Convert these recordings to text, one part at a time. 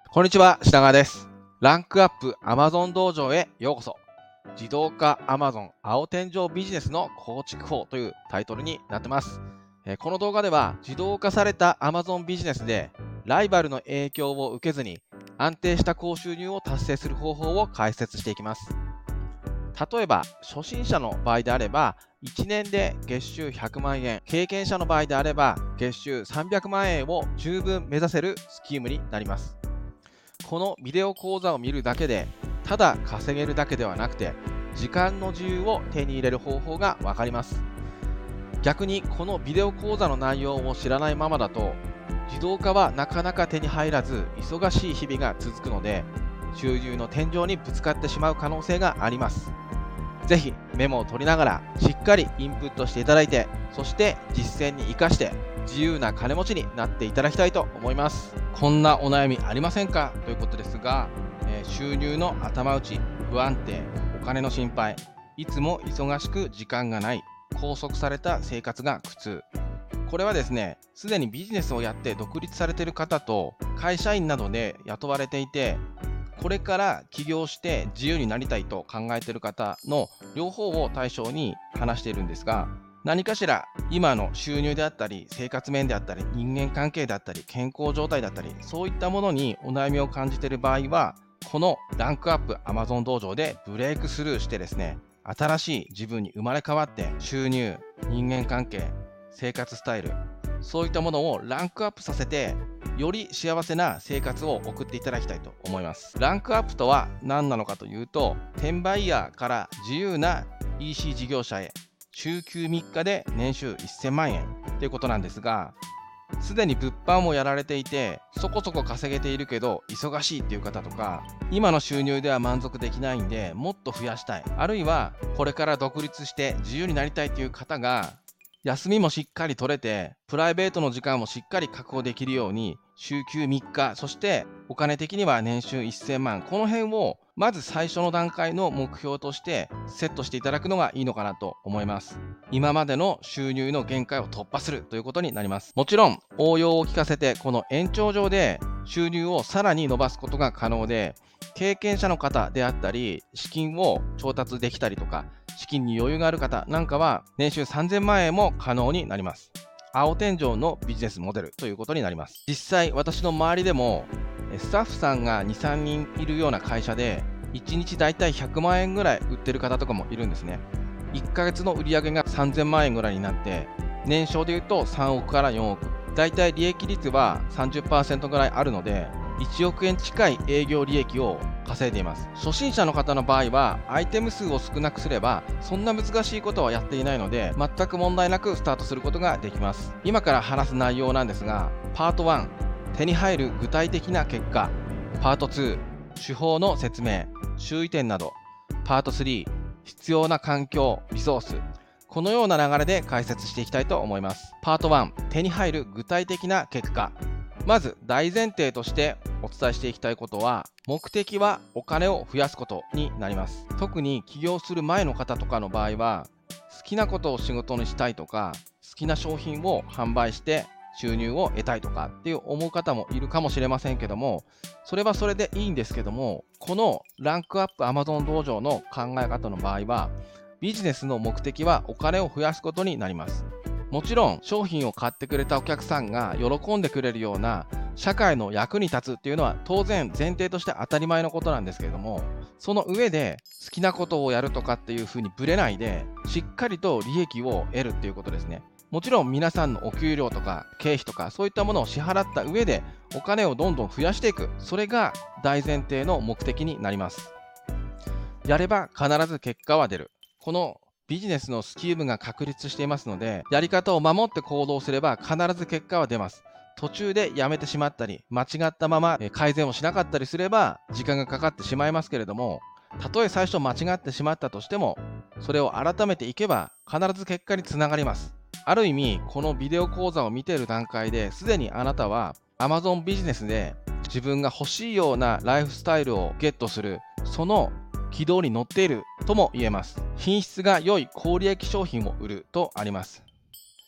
こんにちは、品川です。ランクアップ Amazon 道場へようこそ。自動化 Amazon 青天井ビジネスの構築法というタイトルになってます。この動画では自動化された Amazon ビジネスでライバルの影響を受けずに安定した高収入を達成する方法を解説していきます。例えば、初心者の場合であれば、1年で月収100万円、経験者の場合であれば、月収300万円を十分目指せるスキームになります。このビデオ講座を見るだけで、ただ稼げるだけではなくて、時間の自由を手に入れる方法がわかります。逆にこのビデオ講座の内容を知らないままだと、自動化はなかなか手に入らず、忙しい日々が続くので、収入の天井にぶつかってしまう可能性があります。ぜひメモを取りながらしっかりインプットしていただいて、そして実践に生かして自由な金持ちになっていただきたいと思います。こんなお悩みありませんかということですが、収入の頭打ち、不安定、お金の心配、いつも忙しく時間がない、拘束された生活が苦痛。これはですね、すでにビジネスをやって独立されている方と会社員などで雇われていて、これから起業して自由になりたいと考えている方の両方を対象に話しているんですが、何かしら今の収入であったり、生活面であったり、人間関係であったり、健康状態だったり、そういったものにお悩みを感じている場合は、このランクアップ Amazon 道場でブレイクスルーしてですね、新しい自分に生まれ変わって収入、人間関係、生活スタイル、そういったものをランクアップさせて、より幸せな生活を送っていただきたいと思います。ランクアップとは何なのかというと、転売ヤーから自由な EC 事業者へ、週休3日で年収1000万円ということなんですが、すでに物販をやられていて、そこそこ稼げているけど忙しいっていう方とか、今の収入では満足できないんでもっと増やしたい、あるいはこれから独立して自由になりたいという方が、休みもしっかり取れて、プライベートの時間もしっかり確保できるように、週休3日、そしてお金的には年収1000万、この辺をまず最初の段階の目標としてセットしていただくのがいいのかなと思います。今までの収入の限界を突破するということになります。もちろん、応用を聞かせて、この延長上で収入をさらに伸ばすことが可能で、経験者の方であったり、資金を調達できたりとか、資金に余裕がある方なんかは年収3000万円も可能になります。青天井のビジネスモデルということになります。実際私の周りでもスタッフさんが2、3人いるような会社で1日だいたい100万円ぐらい売ってる方とかもいるんですね。1ヶ月の売上が3000万円ぐらいになって、年商でいうと3億から4億。だいたい利益率は 30% ぐらいあるので、1億円近い営業利益を稼いでいます。初心者の方の場合はアイテム数を少なくすればそんな難しいことはやっていないので、全く問題なくスタートすることができます。今から話す内容なんですが、パート1、手に入る具体的な結果、パート2、手法の説明、注意点など、パート3、必要な環境、リソース、このような流れで解説していきたいと思います。パート1、手に入る具体的な結果。まず大前提としてお伝えしていきたいことは、目的はお金を増やすことになります。特に起業する前の方とかの場合は、好きなことを仕事にしたいとか、好きな商品を販売して収入を得たいとかっていう思う方もいるかもしれませんけども、それはそれでいいんですけども、このランクアップ Amazon 道場の考え方の場合は、ビジネスの目的はお金を増やすことになります。もちろん商品を買ってくれたお客さんが喜んでくれるような社会の役に立つっていうのは当然前提として当たり前のことなんですけれども、その上で好きなことをやるとかっていうふうにブレないで、しっかりと利益を得るっていうことですね。もちろん皆さんのお給料とか経費とかそういったものを支払った上でお金をどんどん増やしていく、それが大前提の目的になります。やれば必ず結果は出る。このビジネスのスキームが確立していますので、やり方を守って行動すれば必ず結果は出ます。途中でやめてしまったり、間違ったまま改善をしなかったりすれば時間がかかってしまいますけれども、たとえ最初間違ってしまったとしても、それを改めていけば必ず結果につながります。ある意味、このビデオ講座を見ている段階ですでにあなたは Amazon ビジネスで自分が欲しいようなライフスタイルをゲットする、その軌道に乗っているとも言えます。品質が良い高利益商品を売るとあります。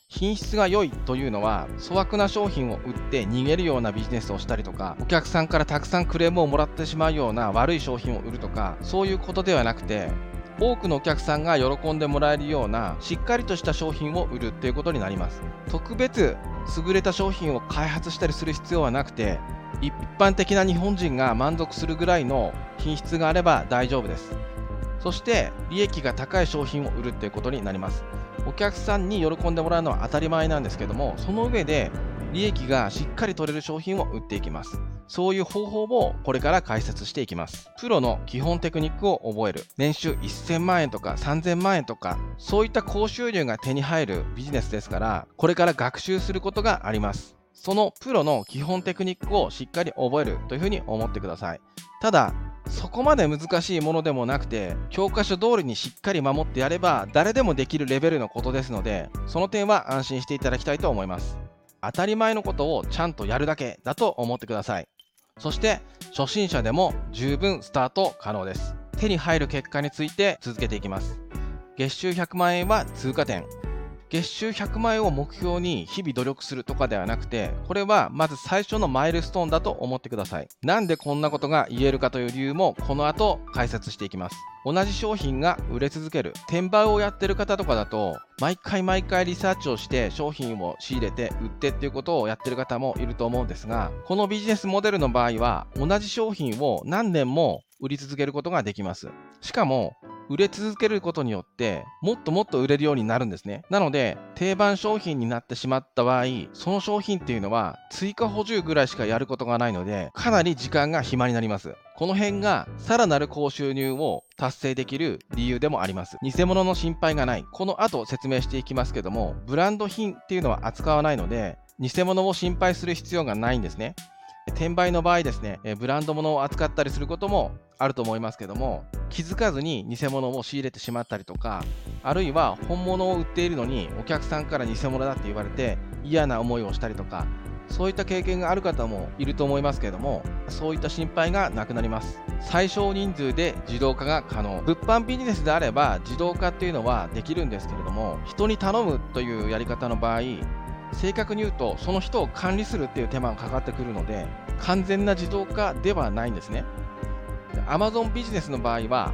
品質が良いというのは粗悪な商品を売って逃げるようなビジネスをしたりとか、お客さんからたくさんクレームをもらってしまうような悪い商品を売るとか、そういうことではなくて、多くのお客さんが喜んでもらえるようなしっかりとした商品を売るっていうことになります。特別優れた商品を開発したりする必要はなくて、一般的な日本人が満足するぐらいの品質があれば大丈夫です。そして利益が高い商品を売るっていうことになります。お客さんに喜んでもらうのは当たり前なんですけども、その上で利益がしっかり取れる商品を売っていきます。そういう方法をこれから解説していきます。プロの基本テクニックを覚える。年収1000万円とか3000万円とか、そういった高収入が手に入るビジネスですから、これから学習することがあります。そのプロの基本テクニックをしっかり覚えるというふうに思ってください。ただ、そこまで難しいものでもなくて、教科書通りにしっかり守ってやれば誰でもできるレベルのことですので、その点は安心していただきたいと思います。当たり前のことをちゃんとやるだけだと思ってください。そして初心者でも十分スタート可能です。手に入る結果について続けていきます。月収100万円は通過点。月収100万円を目標に日々努力するとかではなくて、これはまず最初のマイルストーンだと思ってください。なんでこんなことが言えるかという理由もこの後解説していきます。同じ商品が売れ続ける。転売をやってる方とかだと、毎回リサーチをして商品を仕入れて売ってっていうことをやってる方もいると思うんですが、このビジネスモデルの場合は同じ商品を何年も売り続けることができます。しかも売れ続けることによってもっともっと売れるようになるんですね。なので定番商品になってしまった場合、その商品っていうのは追加補充ぐらいしかやることがないので、かなり時間が暇になります。この辺がさらなる高収入を達成できる理由でもあります。偽物の心配がない。この後説明していきますけども、ブランド品っていうのは扱わないので、偽物を心配する必要がないんですね。転売の場合ですね、ブランド物を扱ったりすることもあると思いますけども、気づかずに偽物を仕入れてしまったりとか、あるいは本物を売っているのにお客さんから偽物だって言われて嫌な思いをしたりとか、そういった経験がある方もいると思いますけども、そういった心配がなくなります。最小人数で自動化が可能。物販ビジネスであれば自動化っていうのはできるんですけれども、人に頼むというやり方の場合、正確に言うとその人を管理するっていう手間がかかってくるので、完全な自動化ではないんですね。Amazon ビジネスの場合は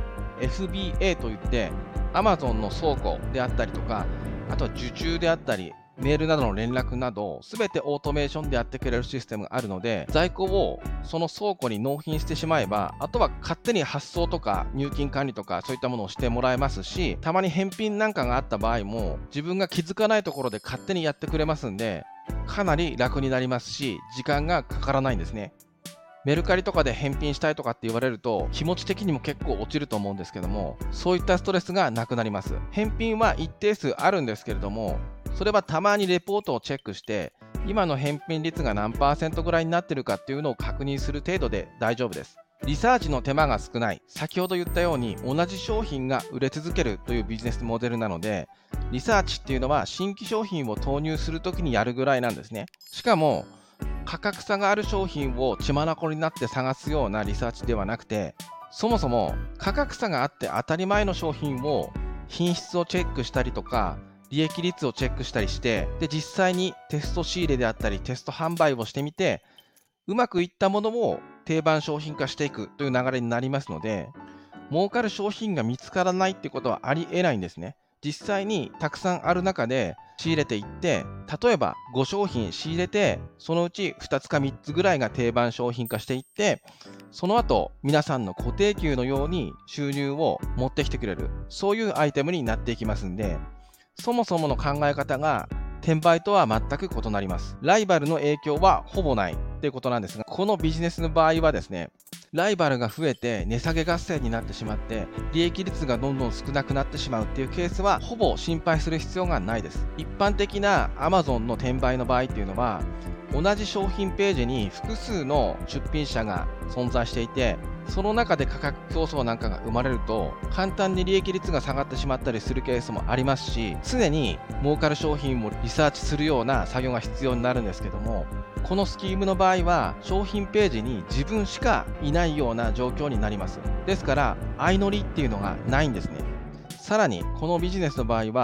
FBA といって Amazon の倉庫であったりとか、あとは受注であったりメールなどの連絡など全てオートメーションでやってくれるシステムがあるので、在庫をその倉庫に納品してしまえば、あとは勝手に発送とか入金管理とかそういったものをしてもらえますし、たまに返品なんかがあった場合も自分が気づかないところで勝手にやってくれますんで、かなり楽になりますし時間がかからないんですね。メルカリとかで返品したいとかって言われると気持ち的にも結構落ちると思うんですけども、そういったストレスがなくなります。返品は一定数あるんですけれども、それはたまにレポートをチェックして今の返品率が何%ぐらいになってるかっていうのを確認する程度で大丈夫です。リサーチの手間が少ない。先ほど言ったように同じ商品が売れ続けるというビジネスモデルなので、リサーチっていうのは新規商品を投入するときにやるぐらいなんですね。しかも価格差がある商品を血眼になって探すようなリサーチではなくて、そもそも価格差があって当たり前の商品を品質をチェックしたりとか利益率をチェックしたりして、で実際にテスト仕入れであったりテスト販売をしてみて、うまくいったものを定番商品化していくという流れになりますので、儲かる商品が見つからないってことはありえないんですね。実際にたくさんある中で仕入れていって、例えば5商品仕入れて、そのうち2つか3つぐらいが定番商品化していって、その後皆さんの固定給のように収入を持ってきてくれる、そういうアイテムになっていきますんで、そもそもの考え方が転売とは全く異なります。ライバルの影響はほぼないということなんですが、このビジネスの場合はですね、ライバルが増えて値下げ合戦になってしまって利益率がどんどん少なくなってしまうっていうケースはほぼ心配する必要がないです。一般的な Amazon の転売の場合っていうのは、同じ商品ページに複数の出品者が存在していて、その中で価格競争なんかが生まれると簡単に利益率が下がってしまったりするケースもありますし、常に儲かる商品をリサーチするような作業が必要になるんですけども、このスキームの場合は商品ページに自分しかいないような状況になります。ですから相乗りっていうのがないんですね。さらにこのビジネスの場合は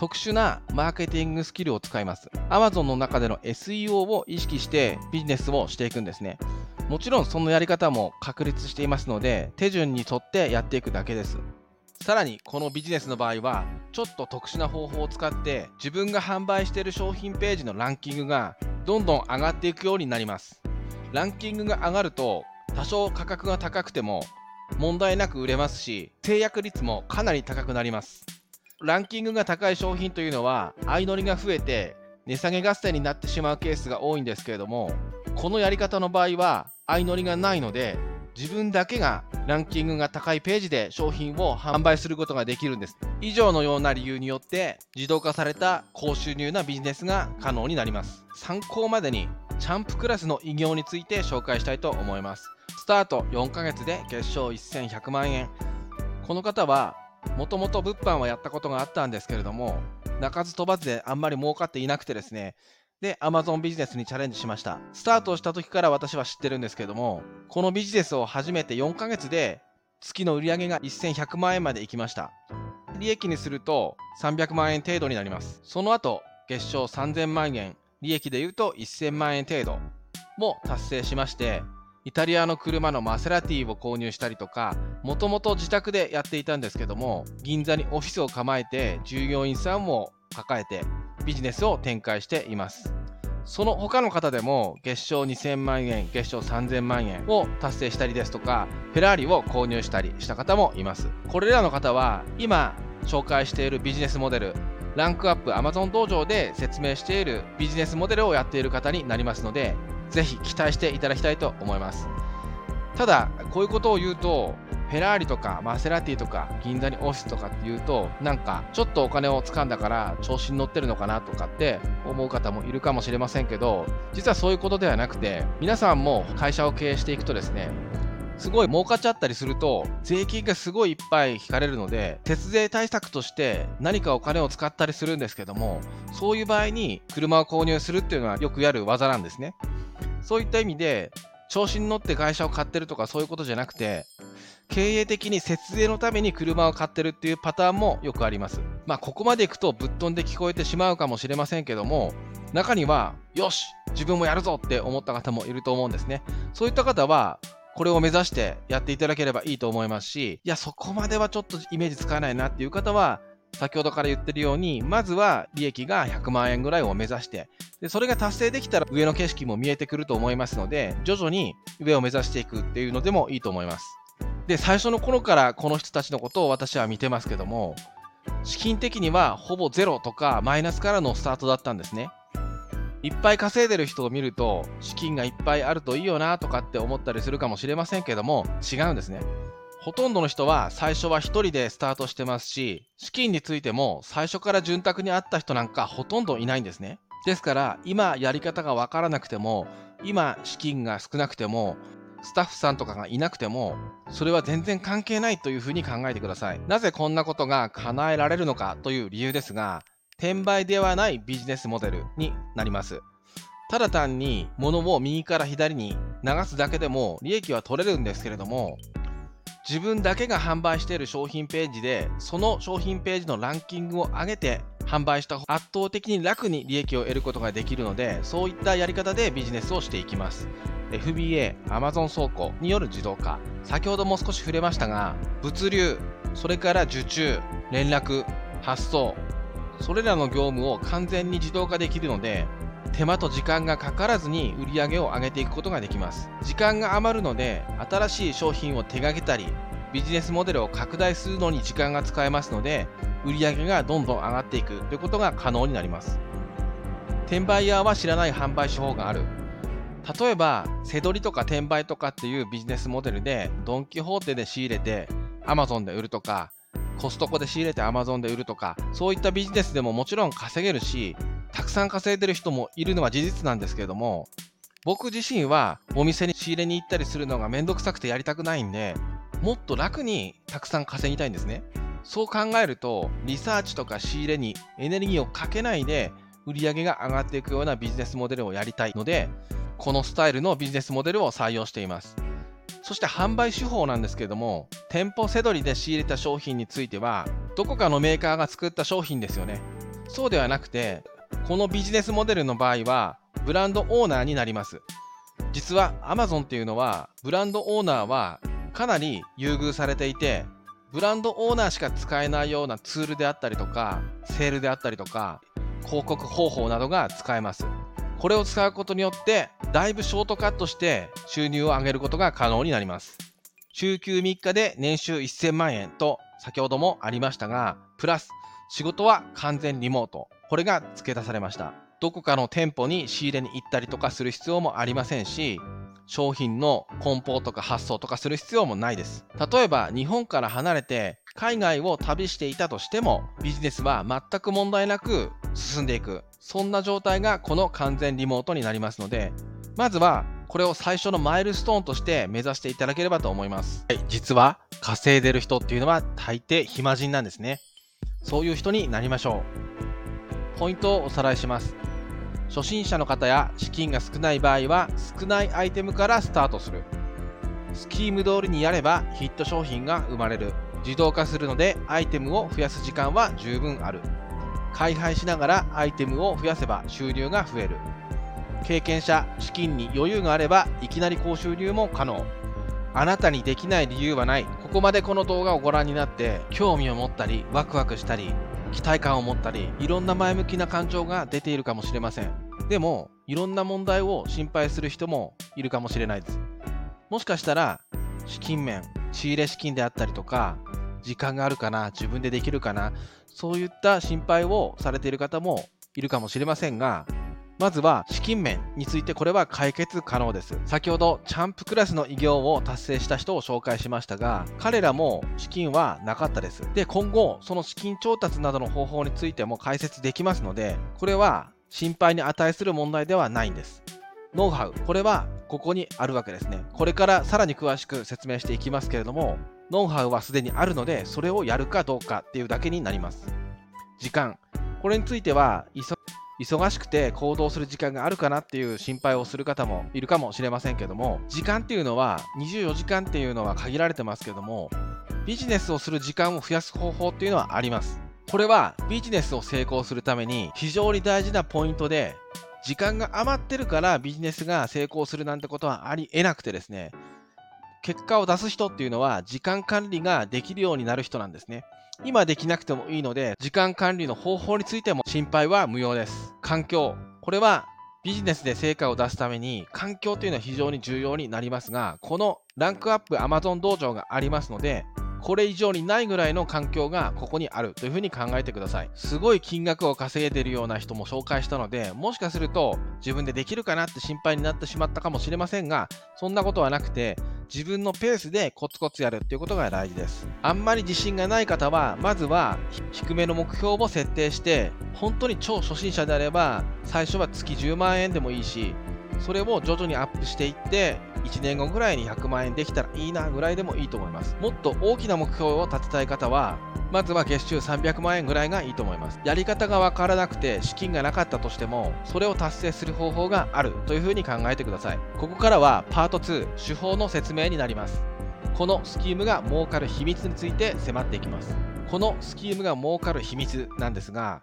特殊なマーケティングスキルを使います。Amazon の中での SEO を意識してビジネスをしていくんですね。もちろんそのやり方も確立していますので、手順に沿ってやっていくだけです。さらにこのビジネスの場合は、ちょっと特殊な方法を使って自分が販売している商品ページのランキングがどんどん上がっていくようになります。ランキングが上がると、多少価格が高くても問題なく売れますし、制約率もかなり高くなります。ランキングが高い商品というのは相乗りが増えて値下げ合戦になってしまうケースが多いんですけれども、このやり方の場合は相乗りがないので、自分だけがランキングが高いページで商品を販売することができるんです。以上のような理由によって自動化された高収入なビジネスが可能になります。参考までにチャンプクラスの偉業について紹介したいと思います。スタート4ヶ月で月賞1100万円。この方はもともと物販はやったことがあったんですけれども、鳴かず飛ばずであんまり儲かっていなくてですね、で Amazon ビジネスにチャレンジしました。スタートした時から私は知ってるんですけども、このビジネスを始めて4ヶ月で月の売上が1100万円まで行きました。利益にすると300万円程度になります。その後月賞3000万円、利益でいうと1000万円程度も達成しまして、イタリアの車のマセラティを購入したりとか、もともと自宅でやっていたんですけども、銀座にオフィスを構えて従業員さんを抱えてビジネスを展開しています。その他の方でも月賞2000万円、月賞3000万円を達成したりですとか、フェラーリを購入したりした方もいます。これらの方は今紹介しているビジネスモデル、ランクアップ Amazon 道場で説明しているビジネスモデルをやっている方になりますので、ぜひ期待していただきたいと思います。ただ、こういうことを言うと、フェラーリとかマセラティとか銀座にオフィスとかっていうと、なんかちょっとお金を掴んだから調子に乗ってるのかなとかって思う方もいるかもしれませんけど、実はそういうことではなくて、皆さんも会社を経営していくとですね、すごい儲かっちゃったりすると税金がすごいいっぱい引かれるので、節税対策として何かお金を使ったりするんですけども、そういう場合に車を購入するっていうのはよくやる技なんですね。そういった意味で調子に乗って会社を買ってるとかそういうことじゃなくて、経営的に節税のために車を買ってるっていうパターンもよくあります。ここまでいくとぶっ飛んで聞こえてしまうかもしれませんけども、中にはよし自分もやるぞって思った方もいると思うんですね。そういった方はこれを目指してやっていただければいいと思いますし、いやそこまではちょっとイメージつかないなっていう方は、先ほどから言ってるように、まずは利益が100万円ぐらいを目指して、でそれが達成できたら上の景色も見えてくると思いますので、徐々に上を目指していくっていうのでもいいと思います。で、最初の頃からこの人たちのことを私は見てますけども、資金的にはほぼゼロとかマイナスからのスタートだったんですね。いっぱい稼いでる人を見ると、資金がいっぱいあるといいよなとかって思ったりするかもしれませんけども、違うんですね。ほとんどの人は最初は1人でスタートしてますし、資金についても最初から潤沢にあった人なんかほとんどいないんですね。ですから今やり方がわからなくても、今資金が少なくても、スタッフさんとかがいなくても、それは全然関係ないというふうに考えてください。なぜこんなことが叶えられるのかという理由ですが、転売ではないビジネスモデルになります。ただ単に物を右から左に流すだけでも利益は取れるんですけれども、自分だけが販売している商品ページで、その商品ページのランキングを上げて販売した方が圧倒的に楽に利益を得ることができるので、そういったやり方でビジネスをしていきます。FBA、Amazon 倉庫による自動化。先ほども少し触れましたが、物流、それから受注、連絡、発送、それらの業務を完全に自動化できるので、手間と時間がかからずに売り上げを上げていくことができます。時間が余るので、新しい商品を手掛けたり、ビジネスモデルを拡大するのに時間が使えますので、売り上げがどんどん上がっていくということが可能になります。転売ヤーは知らない販売手法がある。例えば、背取りとか転売とかっていうビジネスモデルで、ドン・キホーテで仕入れて Amazon で売るとか、コストコで仕入れて Amazon で売るとか、そういったビジネスでももちろん稼げるし、たくさん稼いでる人もいるのは事実なんですけども、僕自身はお店に仕入れに行ったりするのがめんどくさくてやりたくないんで、もっと楽にたくさん稼ぎたいんですね。そう考えると、リサーチとか仕入れにエネルギーをかけないで売り上げが上がっていくようなビジネスモデルをやりたいので、このスタイルのビジネスモデルを採用しています。そして販売手法なんですけれども、店舗背取りで仕入れた商品については、どこかのメーカーが作った商品ですよね。 そうではなくて、このビジネスモデルの場合はブランドオーナーになります。実は Amazon っていうのはブランドオーナーはかなり優遇されていて、ブランドオーナーしか使えないようなツールであったりとか、セールであったりとか、広告方法などが使えます。これを使うことによってだいぶショートカットして収入を上げることが可能になります。週休3日で年収1000万円と先ほどもありましたが、プラス仕事は完全リモート、これが付け出されました。どこかの店舗に仕入れに行ったりとかする必要もありませんし、商品の梱包とか発送とかする必要もないです。例えば日本から離れて海外を旅していたとしても、ビジネスは全く問題なく進んでいく、そんな状態がこの完全リモートになりますので、まずはこれを最初のマイルストーンとして目指していただければと思います。はい、実は稼いでる人っていうのは大抵暇人なんですね。そういう人になりましょう。ポイントをおさらいします。初心者の方や資金が少ない場合は少ないアイテムからスタートする。スキーム通りにやればヒット商品が生まれる。自動化するのでアイテムを増やす時間は十分ある。開廃しながらアイテムを増やせば収入が増える。経験者、資金に余裕があればいきなり高収入も可能。あなたにできない理由はない。ここまでこの動画をご覧になって興味を持ったりワクワクしたり期待感を持ったり、いろんな前向きな感情が出ているかもしれません。でもいろんな問題を心配する人もいるかもしれないです。もしかしたら資金面、仕入れ資金であったりとか、時間があるかな、自分でできるかな、そういった心配をされている方もいるかもしれませんが、まずは資金面についてこれは解決可能です。先ほどチャンプクラスの偉業を達成した人を紹介しましたが、彼らも資金はなかったです。で、今後その資金調達などの方法についても解説できますので、これは心配に値する問題ではないんです。ノウハウ、これはここにあるわけですね。これからさらに詳しく説明していきますけれども、ノウハウはすでにあるので、それをやるかどうかっていうだけになります。時間、これについては忙しくて行動する時間があるかなっていう心配をする方もいるかもしれませんけども、時間っていうのは24時間っていうのは限られてますけども、ビジネスをする時間を増やす方法っていうのはあります。これはビジネスを成功するために非常に大事なポイントで、時間が余ってるからビジネスが成功するなんてことはありえなくてですね、結果を出す人っていうのは時間管理ができるようになる人なんですね。今できなくてもいいので、時間管理の方法についても心配は無用です。環境、これはビジネスで成果を出すために環境というのは非常に重要になりますが、このランクアップ Amazon 道場がありますので、これ以上にないぐらいの環境がここにあるというふうに考えてください。すごい金額を稼いでいるような人も紹介したので、もしかすると自分でできるかなって心配になってしまったかもしれませんが、そんなことはなくて、自分のペースでコツコツやるっていうことが大事です。あんまり自信がない方は、まずは低めの目標を設定して、本当に超初心者であれば、最初は月10万円でもいいし、それを徐々にアップしていって、1年後ぐらいに100万円できたらいいなぐらいでもいいと思います。もっと大きな目標を立てたい方は、まずは月収300万円ぐらいがいいと思います。やり方がわからなくて資金がなかったとしても、それを達成する方法があるというふうに考えてください。ここからはパート2、手法の説明になります。このスキームが儲かる秘密について迫っていきます。このスキームが儲かる秘密なんですが、